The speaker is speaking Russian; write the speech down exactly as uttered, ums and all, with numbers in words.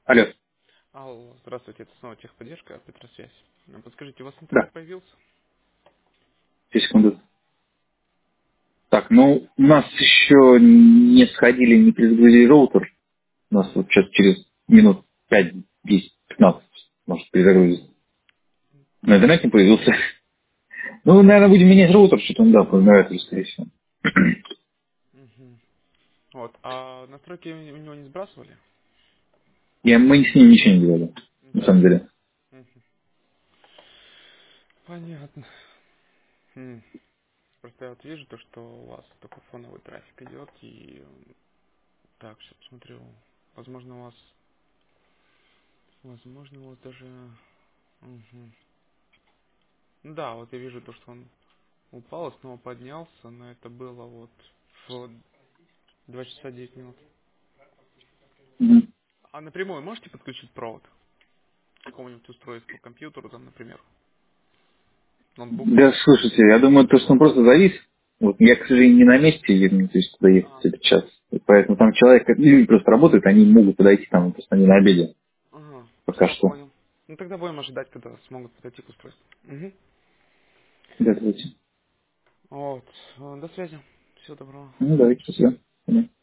Алло, Алло, здравствуйте, это снова техподдержка, Петросвязь. А Подскажите, у вас интернет да, появился? две секунды. Так, ну, у нас еще не сходили, не перезагрузили роутер. У нас вот сейчас через минут пять, десять, пятнадцать может перезагрузиться. Но интернет не появился. Ну, наверное, будем менять роутер, что-то он, да, познаватель, скорее всего. Мгм. Вот, а настройки у у него не сбрасывали? Я, мы с ним ничего не делали, на самом деле. Мгм. Понятно. М. Просто я вот вижу то, что у вас такой фоновый трафик идет, и м, так, сейчас посмотрю. Возможно, у вас, возможно, у вас даже... Мгм. Ну да, вот я вижу то, что он упал и снова поднялся, но это было вот в два часа девять минут. Мгм. А напрямую можете подключить провод к какому-нибудь устройству, компьютеру, там, например, ноутбуку? Да, слушайте, я думаю, то, что он просто завис. Вот я, к сожалению, не на месте, я, ну, то есть куда ехать А, этот час. И поэтому там человек, люди просто работают, они могут подойти там, просто они на обеде ага, пока все, что. понял. Ну тогда будем ожидать, когда смогут подойти к устройству. Угу. Да, давайте. Вот. э, До связи. Всего доброго. Ну, давайте, спасибо.